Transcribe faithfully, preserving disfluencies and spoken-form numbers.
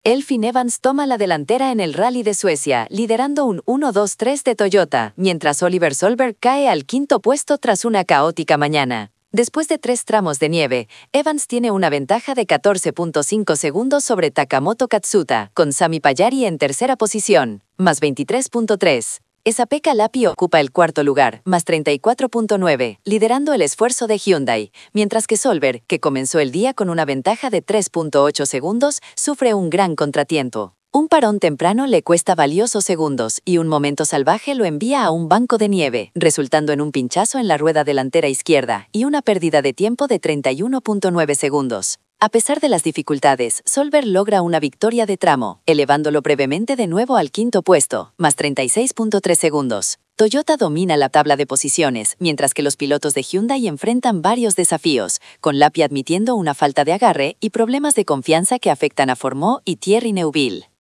Elfyn Evans toma la delantera en el Rally de Suecia, liderando un uno dos tres de Toyota, mientras Oliver Solberg cae al quinto puesto tras una caótica mañana. Después de tres tramos de nieve, Evans tiene una ventaja de catorce punto cinco segundos sobre Takamoto Katsuta, con Sami Pajari en tercera posición, más veintitrés punto tres. Esa-Pekka Lappi ocupa el cuarto lugar, más treinta y cuatro punto nueve, liderando el esfuerzo de Hyundai, mientras que Solberg, que comenzó el día con una ventaja de tres punto ocho segundos, sufre un gran contratiempo. Un parón temprano le cuesta valiosos segundos y un momento salvaje lo envía a un banco de nieve, resultando en un pinchazo en la rueda delantera izquierda y una pérdida de tiempo de treinta y uno punto nueve segundos. A pesar de las dificultades, Solberg logra una victoria de tramo, elevándolo brevemente de nuevo al quinto puesto, más treinta y seis punto tres segundos. Toyota domina la tabla de posiciones, mientras que los pilotos de Hyundai enfrentan varios desafíos, con Lappi admitiendo una falta de agarre y problemas de confianza que afectan a Fourmaux y Thierry Neuville.